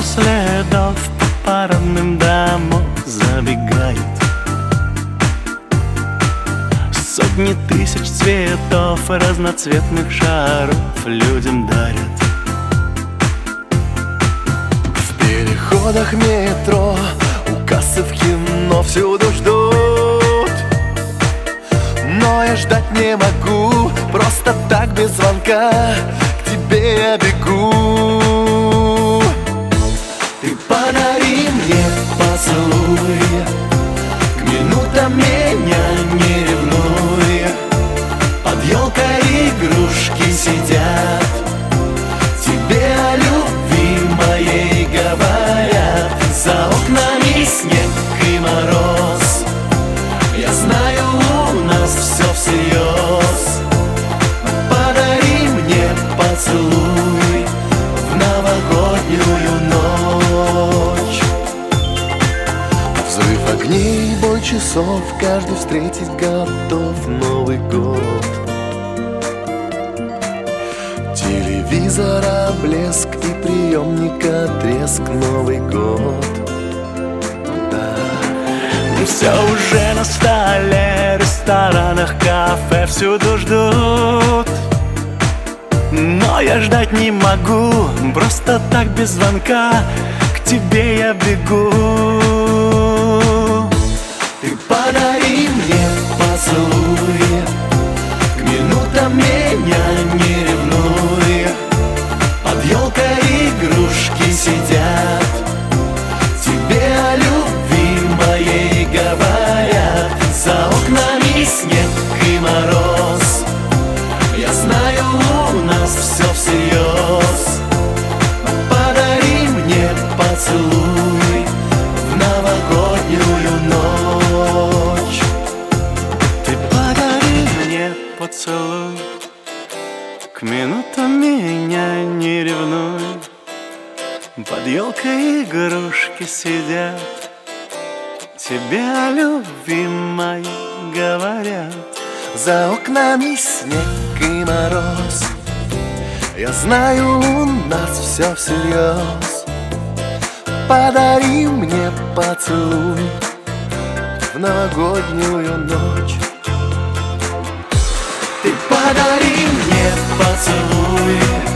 следов по парадным домам забегают. Сотни тысяч цветов разноцветных шаров людям дарят. В переходах метро, у кассы в кино всюду ждут. Но я ждать не могу, просто так без звонка к тебе я бегу. Ты подари мне поцелуй, к минутам меня не ревнуй. Под елкой игрушки сидят, тебе о любви моей говорят. За окнами снег и мороз, я знаю, у нас все всерьез. Подари мне поцелуй в новогоднюю ночь. Взрыв огней, бой часов, каждый встретить готов Новый год. Телевизора блеск и приемника треск, Новый год. Да. Все уже на столе, ресторанах, кафе всюду ждут. Но я ждать не могу, просто так без звонка к тебе я бегу. Ты подари мне поцелуй, к минутам меня не ревнуй. Под елкой игрушки сидят, тебе о любви моей говорят. За окнами снег и мороз, я знаю, у нас все всерьез. Подари мне поцелуй в новогоднюю ночь. Ты подари мне поцелуй, к минутам меня не ревнуй. Под елкой игрушки сидят, тебе о любви моей говорят. За окнами снег и мороз, я знаю, у нас все всерьез. Подари мне поцелуй в новогоднюю ночь. Ты подари мне поцелуй